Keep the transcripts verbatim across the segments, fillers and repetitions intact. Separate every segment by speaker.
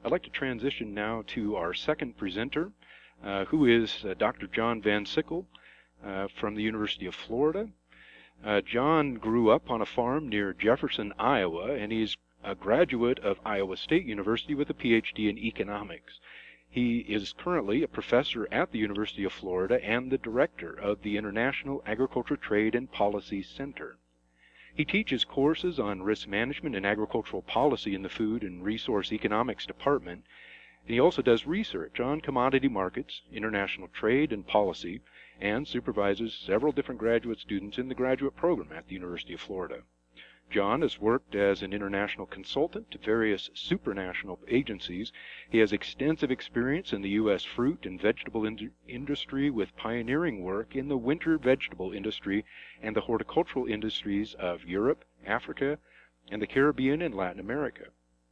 Speaker 1: I'd like to transition now to our second presenter, uh, who is uh, Doctor John Van Sickle uh, from the University of Florida. Uh, John grew up on a farm near Jefferson, Iowa, and he's a graduate of Iowa State University with a P H D in economics. He is currently a professor at the University of Florida and the director of the International Agriculture Trade and Policy Center. He teaches courses on risk management and agricultural policy in the Food and Resource Economics Department. And he also does research on commodity markets, international trade and policy, and supervises several different graduate students in the graduate program at the University of Florida. John has worked as an international consultant to various supranational agencies. He has extensive experience in the U S fruit and vegetable in industry with pioneering work in the winter vegetable industry and the horticultural industries of Europe, Africa, and the Caribbean and Latin America.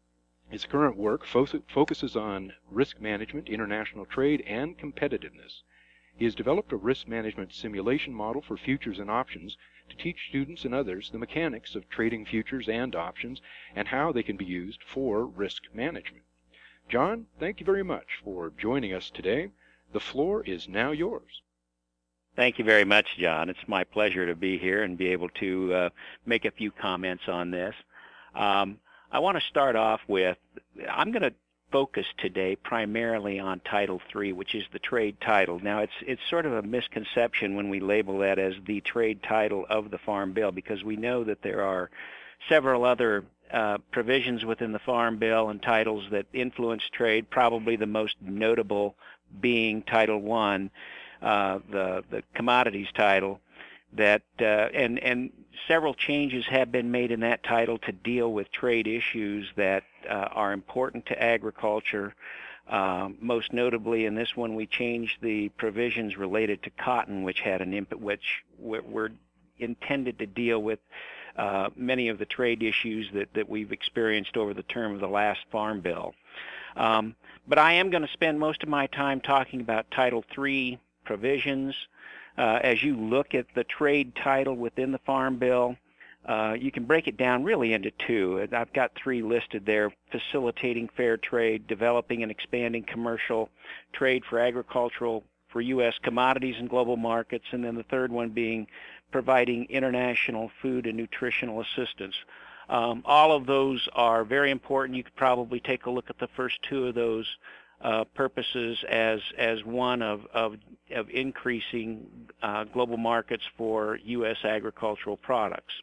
Speaker 1: His current work fo focuses on risk management, international trade, and competitiveness. He has developed a risk management simulation model for futures and options to teach students and others the mechanics of trading futures and options and how they can be used for risk management. John, thank you very much for joining us today. The floor is now yours.
Speaker 2: Thank you very much, John. It's my pleasure to be here and be able to uh, make a few comments on this. Um, I want to start off with, I'm going to focus today primarily on Title three, which is the trade title. Now, it's it's sort of a misconception when we label that as the trade title of the Farm Bill, because we know that there are several other uh, provisions within the Farm Bill and titles that influence trade, probably the most notable being Title one, uh, the, the commodities title, that uh, and, and several changes have been made in that title to deal with trade issues that uh, are important to agriculture. Uh, most notably, in this one, we changed the provisions related to cotton, which had an input, which were intended to deal with uh, many of the trade issues that, that we've experienced over the term of the last Farm Bill. Um, but I am going to spend most of my time talking about Title three provisions. Uh, as you look at the trade title within the Farm Bill, uh, you can break it down really into two. I've got three listed there: facilitating fair trade, developing and expanding commercial trade for agricultural, for U S commodities and global markets, and then the third one being providing international food and nutritional assistance. Um, all of those are very important. You could probably take a look at the first two of those Uh, purposes as as one of of, of increasing uh, global markets for U S agricultural products.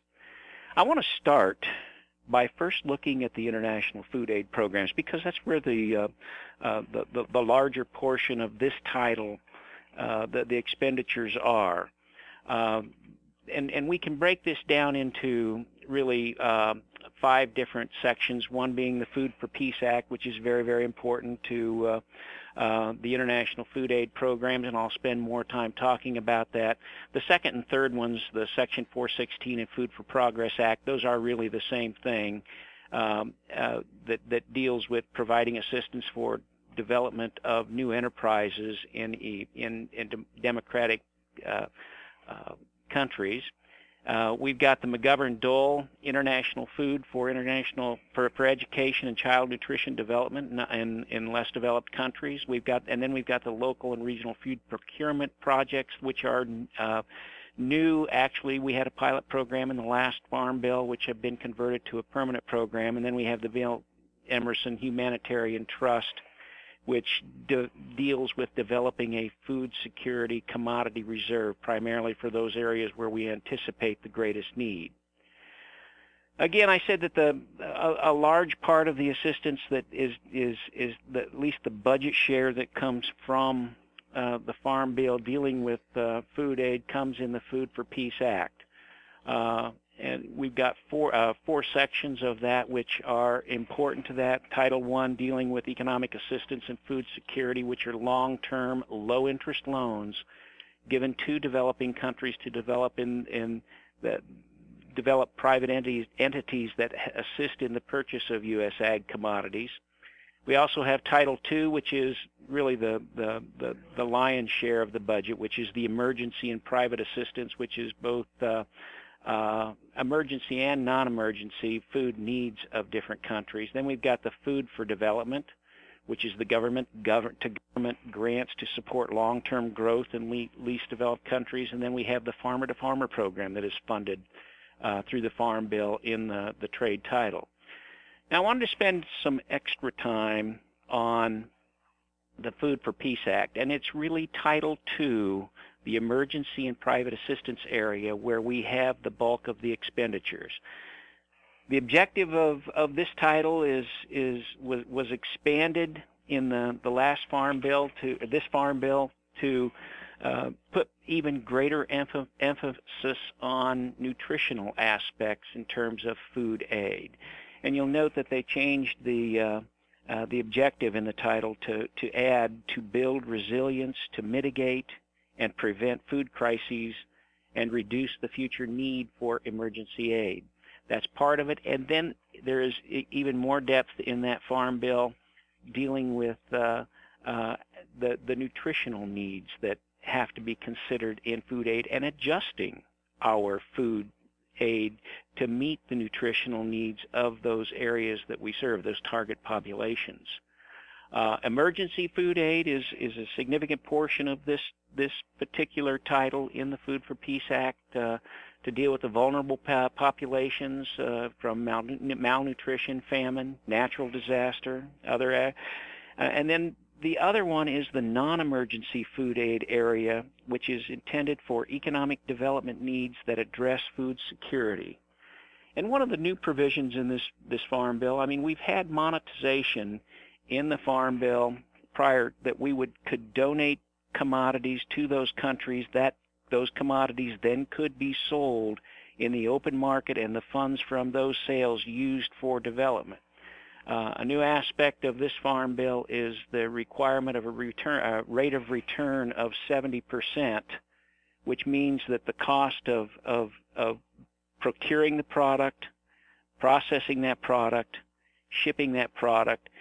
Speaker 2: I want to start by first looking at the international food aid programs, because that's where the uh, uh, the, the the larger portion of this title, uh, the the expenditures are, uh, and and we can break this down into really Uh, five different sections, one being the Food for Peace Act, which is very, very important to uh, uh, the international food aid programs, and I'll spend more time talking about that. The second and third ones, the Section four sixteen and Food for Progress Act, those are really the same thing, um, uh, that, that deals with providing assistance for development of new enterprises in, in, in democratic uh, uh, countries. Uh, we've got the McGovern-Dole International Food for International for, for Education and Child Nutrition Development in, in, in less developed countries. We've got, and then we've got the local and regional food procurement projects, which are uh, new. Actually, we had a pilot program in the last Farm Bill, which have been converted to a permanent program. And then we have the Bill Emerson Humanitarian Trust, which de deals with developing a food security commodity reserve, primarily for those areas where we anticipate the greatest need. Again, I said that the a, a large part of the assistance that is is is the, at least the budget share that comes from uh, the Farm Bill dealing with uh, food aid comes in the Food for Peace Act. Uh, And we've got four, uh, four sections of that which are important to that. Title one, dealing with economic assistance and food security, which are long-term, low-interest loans given to developing countries to develop in, in the, develop private entities, entities that assist in the purchase of U S ag commodities. We also have Title two, which is really the, the, the, the lion's share of the budget, which is the emergency and private assistance, which is both uh, Uh, emergency and non-emergency food needs of different countries. Then we've got the Food for Development, which is the government to government grants to support long-term growth in least developed countries. And then we have the farmer-to-farmer program that is funded uh, through the Farm Bill in the, the trade title. Now, I wanted to spend some extra time on the Food for Peace Act, and it's really Title two, the emergency and private assistance area, where we have the bulk of the expenditures. The objective of, of this title is is was, was expanded in the, the last farm bill to this farm bill to uh, put even greater emph emphasis on nutritional aspects in terms of food aid. And you'll note that they changed the uh, uh, the objective in the title to to add to build resilience, to mitigate and prevent food crises, and reduce the future need for emergency aid. That's part of it. And then there is even more depth in that farm bill dealing with uh, uh, the, the nutritional needs that have to be considered in food aid and adjusting our food aid to meet the nutritional needs of those areas that we serve, those target populations. Uh, emergency food aid is, is a significant portion of this, this particular title in the Food for Peace Act uh, to deal with the vulnerable populations uh, from mal malnutrition, famine, natural disaster, other, uh, and then the other one is the non-emergency food aid area, which is intended for economic development needs that address food security. And one of the new provisions in this, this Farm Bill, I mean, we've had monetization in the Farm Bill prior that we would could donate commodities to those countries. That those commodities then could be sold in the open market and the funds from those sales used for development. Uh, a new aspect of this Farm Bill is the requirement of a return, uh, rate of return of seventy percent, which means that the cost of, of, of procuring the product, processing that product, shipping that product,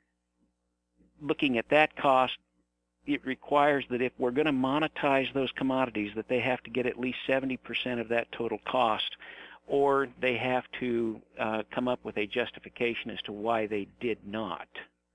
Speaker 2: looking at that cost, it requires that if we're going to monetize those commodities, that they have to get at least seventy percent of that total cost, or they have to uh, come up with a justification as to why they did not.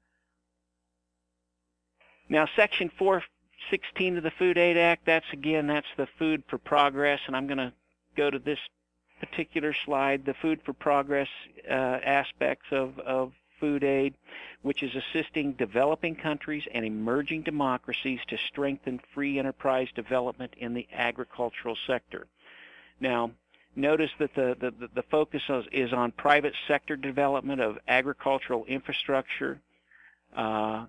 Speaker 2: Now, Section four sixteen of the Food Aid Act, that's again, that's the Food for Progress, and I'm going to go to this particular slide, the Food for Progress uh, aspects of, of food aid, which is assisting developing countries and emerging democracies to strengthen free enterprise development in the agricultural sector. Now, notice that the, the, the focus is on private sector development of agricultural infrastructure. Uh,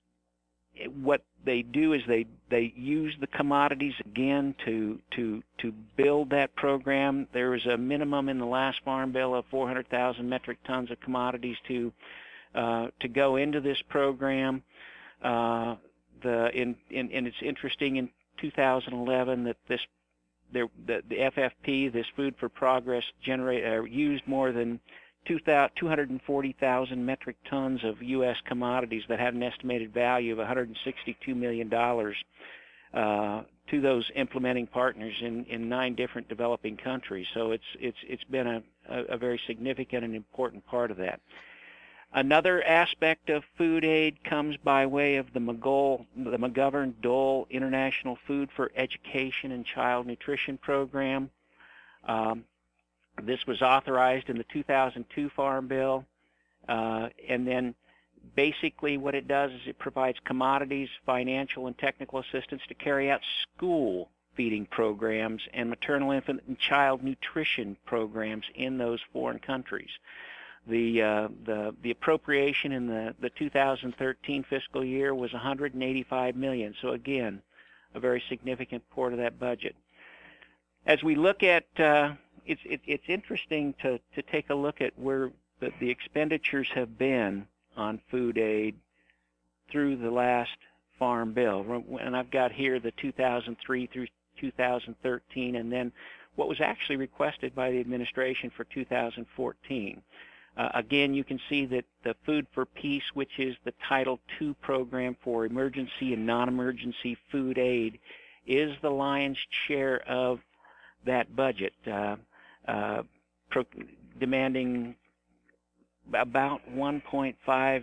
Speaker 2: what they do is they, they use the commodities again to, to, to build that program. There was a minimum in the last Farm Bill of four hundred thousand metric tons of commodities to, uh, to go into this program. Uh, the, in, in, and it's interesting in two thousand eleven that this There, the, the F F P, this Food for Progress, generate, uh, used more than two hundred forty thousand metric tons of U S commodities that had an estimated value of one hundred sixty-two million dollars uh, to those implementing partners in, in nine different developing countries. So it's, it's, it's been a, a, a very significant and important part of that. Another aspect of food aid comes by way of the McGoal, the McGovern-Dole International Food for Education and Child Nutrition Program. Um, this was authorized in the two thousand two Farm Bill, uh, and then basically what it does is it provides commodities, financial, and technical assistance to carry out school feeding programs and maternal, infant, and child nutrition programs in those foreign countries. The, uh, the, the appropriation in the, the two thousand thirteen fiscal year was one hundred eighty-five million dollars. So again, a very significant part of that budget. As we look at, uh, it's, it, it's interesting to, to take a look at where the, the expenditures have been on food aid through the last Farm Bill. And I've got here the two thousand three through two thousand thirteen, and then what was actually requested by the administration for two thousand fourteen. Uh, again, you can see that the Food for Peace, which is the Title two program for emergency and non-emergency food aid, is the lion's share of that budget, uh, uh, pro demanding about one point five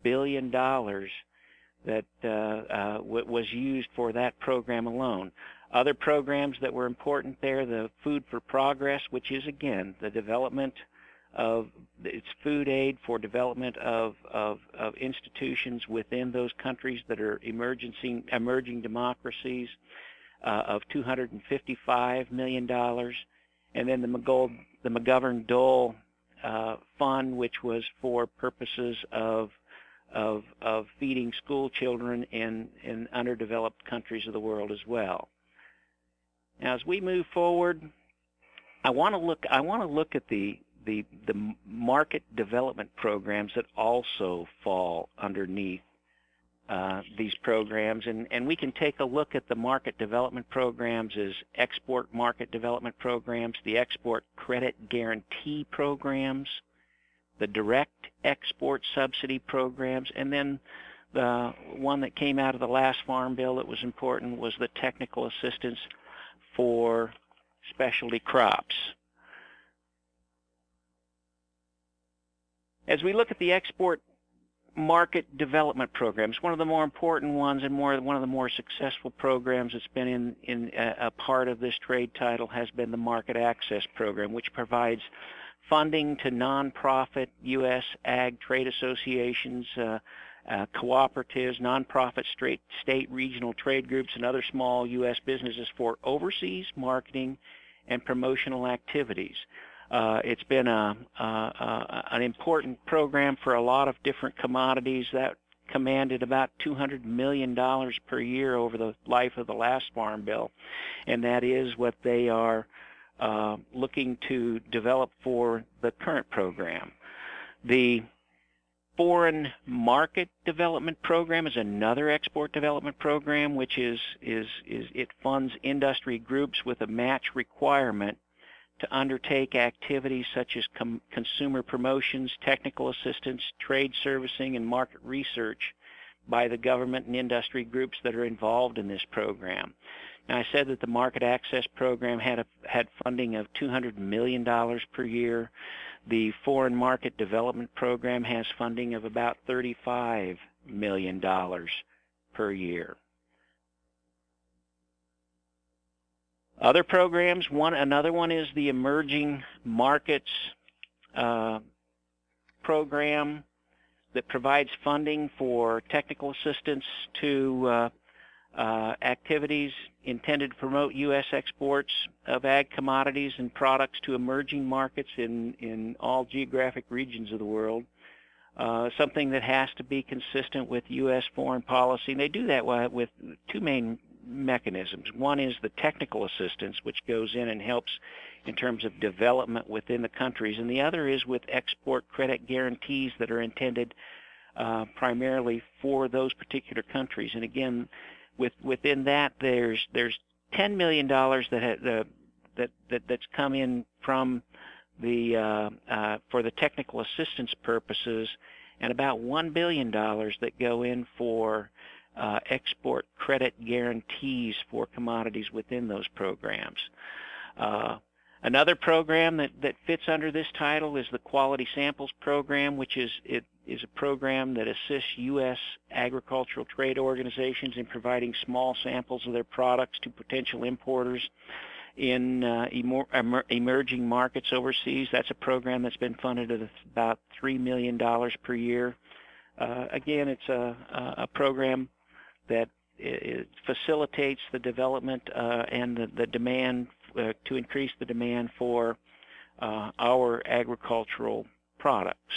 Speaker 2: billion dollars that uh, uh, w- was used for that program alone. Other programs that were important there, the Food for Progress, which is, again, the development of, it's food aid for development of, of, of institutions within those countries that are emerging, emerging democracies, uh, of two hundred fifty-five million dollars. And then the, McGold, the McGovern-Dole uh, Fund, which was for purposes of, of, of feeding school children in, in underdeveloped countries of the world as well. Now, as we move forward, I want to look. I want to look at the the the market development programs that also fall underneath uh, these programs, and and we can take a look at the market development programs as export market development programs, the export credit guarantee programs, the direct export subsidy programs, and then the one that came out of the last Farm Bill that was important was the technical assistance for specialty crops. As we look at the export market development programs, one of the more important ones and more one of the more successful programs that's been in, in a, a part of this trade title has been the Market Access Program, which provides funding to nonprofit U S ag trade associations, uh, Uh, cooperatives, nonprofit, state, state, regional trade groups, and other small U S businesses for overseas marketing and promotional activities. Uh, it's been a, a, a, an important program for a lot of different commodities that commanded about two hundred million dollars per year over the life of the last Farm Bill, and that is what they are uh, looking to develop for the current program. The Foreign Market Development Program is another export development program, which is, is, is it funds industry groups with a match requirement to undertake activities such as com- consumer promotions, technical assistance, trade servicing, and market research by the government and industry groups that are involved in this program. Now, I said that the Market Access Program had, a, had funding of two hundred million dollars per year. The Foreign Market Development Program has funding of about thirty-five million dollars per year. Other programs, one another one is the Emerging Markets uh, Program that provides funding for technical assistance to uh, uh, activities intended to promote U S exports of ag commodities and products to emerging markets in, in all geographic regions of the world. Uh, something that has to be consistent with U S foreign policy. And they do that with two main mechanisms. One is the technical assistance, which goes in and helps in terms of development within the countries, and the other is with export credit guarantees that are intended uh, primarily for those particular countries. And again, with within that, there's there's ten million dollars that ha, the that that that's come in from the uh, uh, for the technical assistance purposes, and about one billion dollars that go in for uh, export credit guarantees for commodities within those programs. Uh, another program that, that fits under this title is the Quality Samples Program, which is it is a program that assists U S agricultural trade organizations in providing small samples of their products to potential importers in uh, emer emerging markets overseas. That's a program that's been funded at about three million dollars per year. Uh, again, it's a, a program that it facilitates the development uh, and the, the demand uh, to increase the demand for uh, our agricultural products.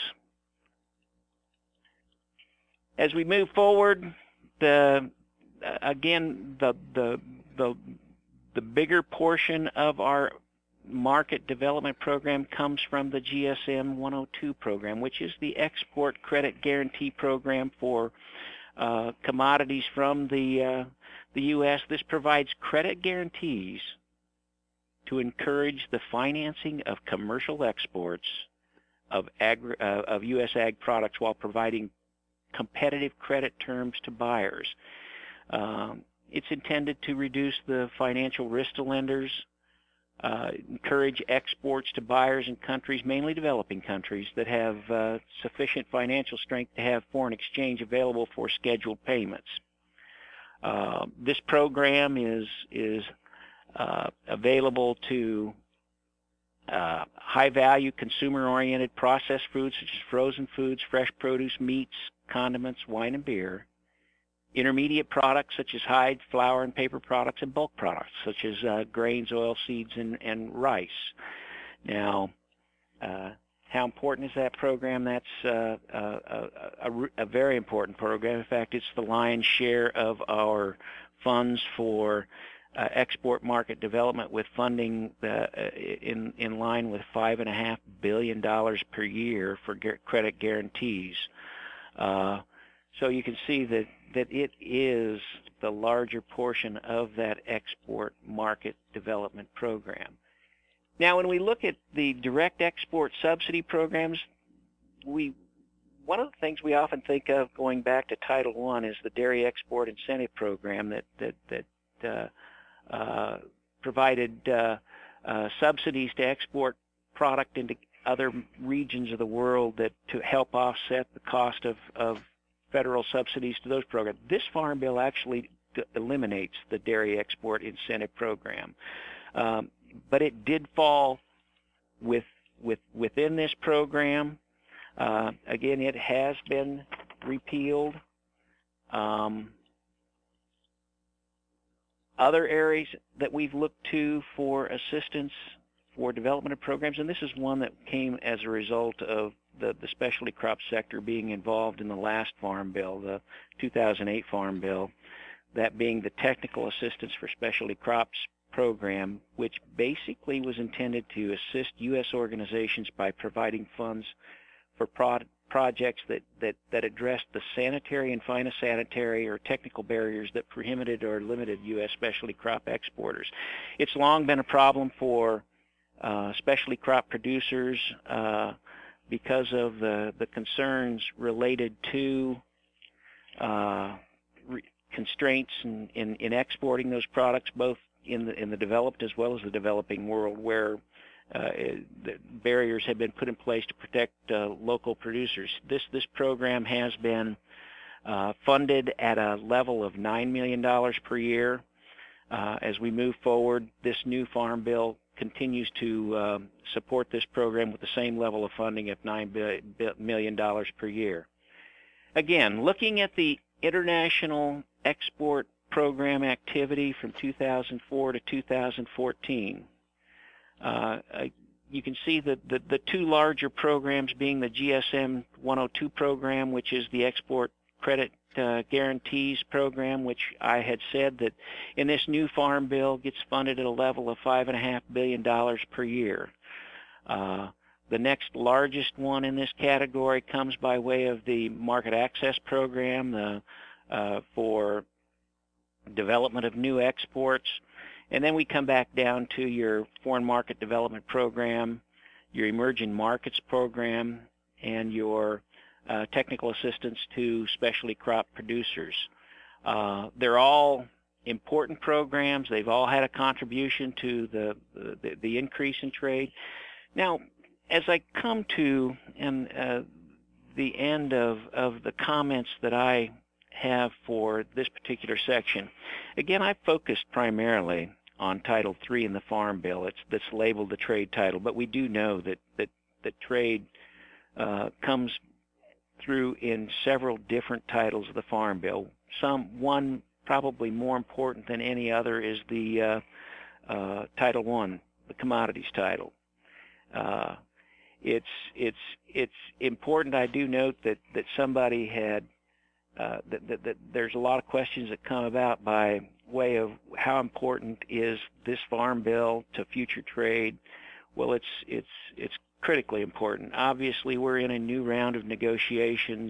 Speaker 2: As we move forward, the uh, again the the the the bigger portion of our market development program comes from the G S M one oh two program, which is the Export Credit Guarantee Program for uh, commodities from the uh, the U S. This provides credit guarantees to encourage the financing of commercial exports of agri uh, of U S ag products while providing competitive credit terms to buyers. Um, it's intended to reduce the financial risk to lenders, uh, encourage exports to buyers in countries, mainly developing countries, that have uh, sufficient financial strength to have foreign exchange available for scheduled payments. Uh, this program is is uh, available to uh, high-value, consumer-oriented processed foods such as frozen foods, fresh produce, meats, condiments, wine, and beer. Intermediate products such as hide, flour, and paper products, and bulk products such as uh, grains, oilseeds, and, and rice. Now, uh, how important is that program? That's uh, a, a, a, a very important program. In fact, it's the lion's share of our funds for uh, export market development, with funding uh, in, in line with five and a half billion dollars per year for gu- credit guarantees. Uh, so you can see that, that it is the larger portion of that export market development program. Now, when we look at the direct export subsidy programs, we one of the things we often think of going back to Title One is the Dairy Export Incentive Program that that that uh, uh, provided uh, uh, subsidies to export product into other regions of the world that to help offset the cost of, of federal subsidies to those programs. This Farm Bill actually d- eliminates the Dairy Export Incentive Program. Um, but it did fall with, with, within this program. Uh, again, it has been repealed. Um, other areas that we've looked to for assistance for development of programs, and this is one that came as a result of the, the specialty crop sector being involved in the last Farm Bill, the two thousand eight Farm Bill, that being the Technical Assistance for Specialty Crops program, which basically was intended to assist U S organizations by providing funds for pro- projects that, that, that addressed the sanitary and phytosanitary or technical barriers that prohibited or limited U S specialty crop exporters. It's long been a problem for uh, specialty crop producers uh, because of the, the concerns related to uh, re- constraints in, in, in exporting those products, both in the in the developed as well as the developing world, where uh, the barriers have been put in place to protect uh, local producers. This this program has been uh, funded at a level of nine million dollars per year. Uh, as we move forward, this new Farm Bill continues to uh, support this program with the same level of funding of nine million dollars per year. Again, looking at the international export program activity from two thousand four to two thousand fourteen. Uh, you can see that the, the two larger programs being the G S M one oh two program, which is the Export Credit uh, Guarantees program, which I had said that in this new Farm Bill gets funded at a level of five point five billion dollars per year. Uh, the next largest one in this category comes by way of the Market Access Program the, uh, for development of new exports, and then we come back down to your Foreign Market Development Program, your Emerging Markets Program, and your uh, Technical Assistance to Specialty Crop Producers. Uh, they're all important programs. They've all had a contribution to the, the, the increase in trade. Now, as I come to and uh, the end of, of the comments that I have for this particular section. Again, I focused primarily on Title three in the Farm Bill. It's that's labeled the trade title, but we do know that that, that trade uh, comes through in several different titles of the Farm Bill. Some one probably more important than any other is the uh, uh, Title one, the commodities title. Uh, it's it's it's important. I do note that that somebody had. Uh, that, that, that there's a lot of questions that come about by way of how important is this Farm Bill to future trade. Well, it's it's it's critically important. Obviously, we're in a new round of negotiations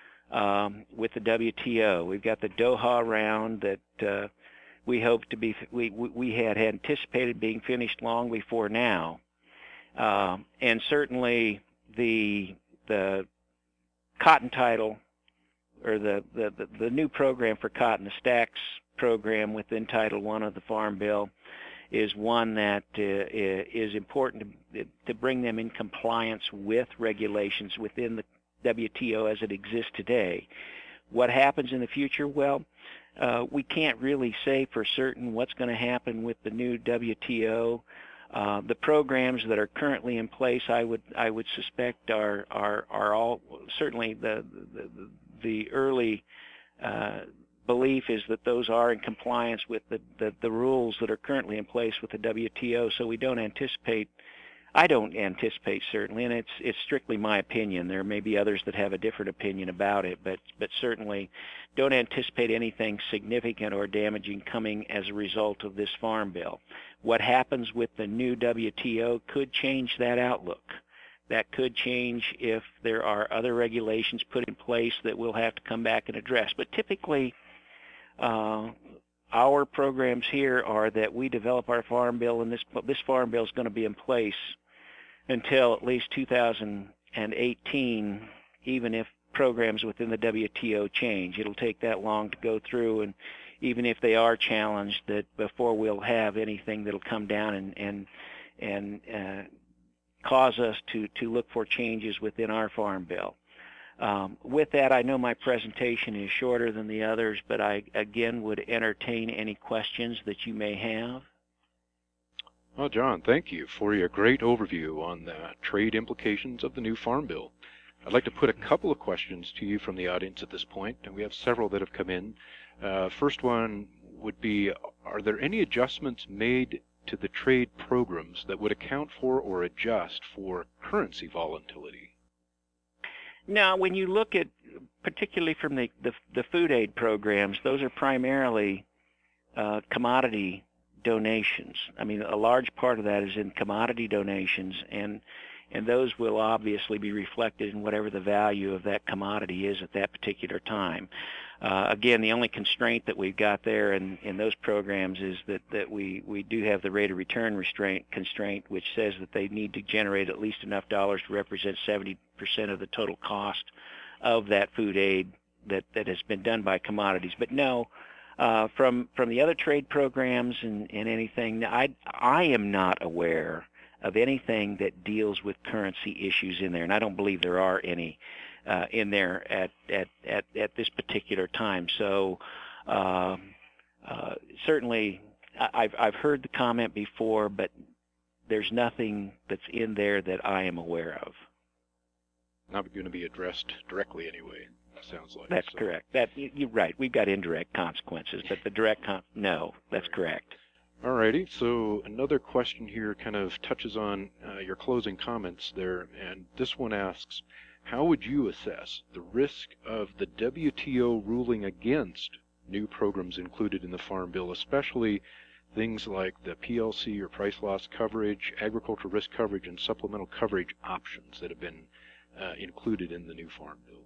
Speaker 2: um, with the W T O. We've got the Doha round that uh, we hope to be we we had anticipated being finished long before now, uh, and certainly the the cotton title. or the, the, the new program for cotton, the STAX program within Title one of the Farm Bill, is one that uh, is important to, to bring them in compliance with regulations within the W T O as it exists today. What happens in the future? Well, uh, we can't really say for certain what's going to happen with the new W T O. Uh, the programs that are currently in place, I would I would suspect are are are all certainly the the, the early uh, belief is that those are in compliance with the, the the rules that are currently in place with the W T O. So we don't anticipate. I don't anticipate certainly, and it's it's strictly my opinion. There may be others that have a different opinion about it, but but certainly don't anticipate anything significant or damaging coming as a result of this farm bill. What happens with the new W T O could change that outlook. That could change if there are other regulations put in place that we'll have to come back and address. But typically, uh, our programs here are that we develop our farm bill, and this this farm bill is going to be in place until at least two thousand eighteen, even if programs within the W T O change. It'll take that long to go through, and even if they are challenged, that before we'll have anything that'll come down and and and uh, cause us to to look for changes within our farm bill. Um, with that, I know my presentation is shorter than the others, but I again would entertain any questions that you may have.
Speaker 1: Well, John, thank you for your great overview on the trade implications of the new Farm Bill. I'd like to put a couple of questions to you from the audience at this point, and we have several that have come in. Uh, first one would be, are there any adjustments made to the trade programs that would account for or adjust for currency volatility?
Speaker 2: Now, when you look at, particularly from the, the, the food aid programs, those are primarily uh, commodity donations. I mean, a large part of that is in commodity donations, and and those will obviously be reflected in whatever the value of that commodity is at that particular time. Uh, again, the only constraint that we've got there in, in those programs is that, that we, we do have the rate of return restraint constraint, which says that they need to generate at least enough dollars to represent seventy percent of the total cost of that food aid that, that has been done by commodities. But no, Uh, from from the other trade programs and, and anything, I I am not aware of anything that deals with currency issues in there, and I don't believe there are any uh, in there at, at at at this particular time. So uh, uh, certainly, I've I've heard the comment before, but there's nothing that's in there that I am aware of.
Speaker 1: Not going to be addressed directly anyway. Sounds like
Speaker 2: that's
Speaker 1: so.
Speaker 2: correct. That you, you're right. We've got indirect consequences, but the direct con no, that's
Speaker 1: right.
Speaker 2: correct.
Speaker 1: Alrighty. So another question here kind of touches on uh, your closing comments there, and this one asks, how would you assess the risk of the W T O ruling against new programs included in the Farm Bill, especially things like the P L C or price loss coverage, agricultural risk coverage, and supplemental coverage options that have been uh, included in the new Farm Bill?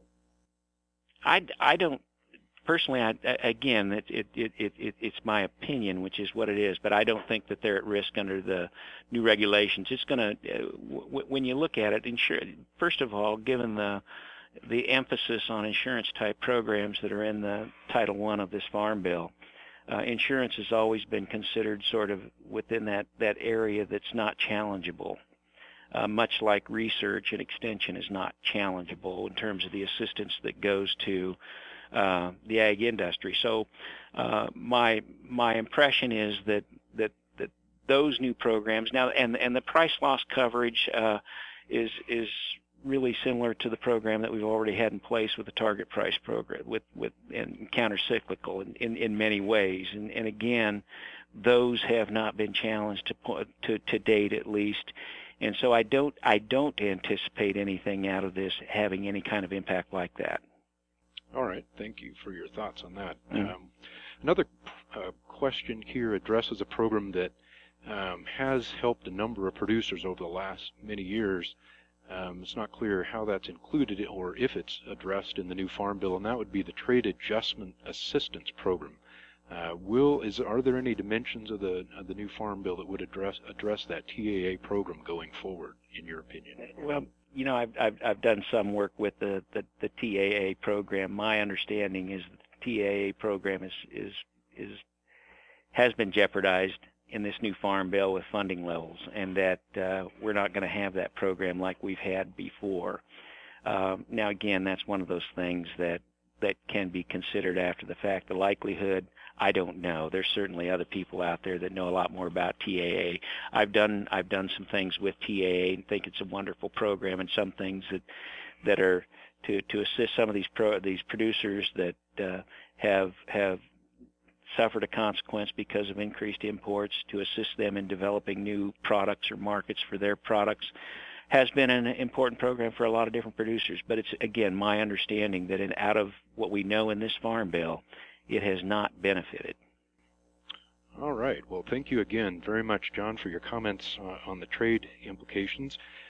Speaker 2: I, I don't personally. I, again, it, it, it, it, it's my opinion, which is what it is. But I don't think that they're at risk under the new regulations. It's going to, uh, w when you look at it, insure, first of all, given the the emphasis on insurance type programs that are in the Title One of this Farm Bill, uh, insurance has always been considered sort of within that that area that's not challengeable. Uh, much like research and extension is not challengeable in terms of the assistance that goes to uh, the ag industry. So uh, my my impression is that, that that those new programs now, and and the price loss coverage uh, is is really similar to the program that we've already had in place with the target price program, with with and countercyclical in, in in many ways. And and again, those have not been challenged to to to date at least. And so I don't I don't anticipate anything out of this having any kind of impact like that.
Speaker 1: All right, thank you for your thoughts on that.
Speaker 2: Mm-hmm.
Speaker 1: Um, another uh, question here addresses a program that um, has helped a number of producers over the last many years. Um, it's not clear how that's included or if it's addressed in the new Farm Bill, and that would be the Trade Adjustment Assistance Program. Uh, will is are there any dimensions of the of the new Farm Bill that would address address that T A A program going forward, in your opinion?
Speaker 2: Well, you know, I've I've, I've done some work with the, the the T A A program. My understanding is that the T A A program is is is has been jeopardized in this new farm bill with funding levels, and that uh, we're not going to have that program like we've had before. Uh, now, again, that's one of those things that that can be considered after the fact. The likelihood, I don't know. There's certainly other people out there that know a lot more about T A A. I've done I've done some things with T A A and think it's a wonderful program, and some things that that are to to assist some of these pro these producers that uh, have have suffered a consequence because of increased imports, to assist them in developing new products or markets for their products, has been an important program for a lot of different producers. But it's, again, my understanding that in, out of what we know in this farm bill, it has not benefited.
Speaker 1: All right. Well, thank you again very much, John, for your comments uh, on the trade implications.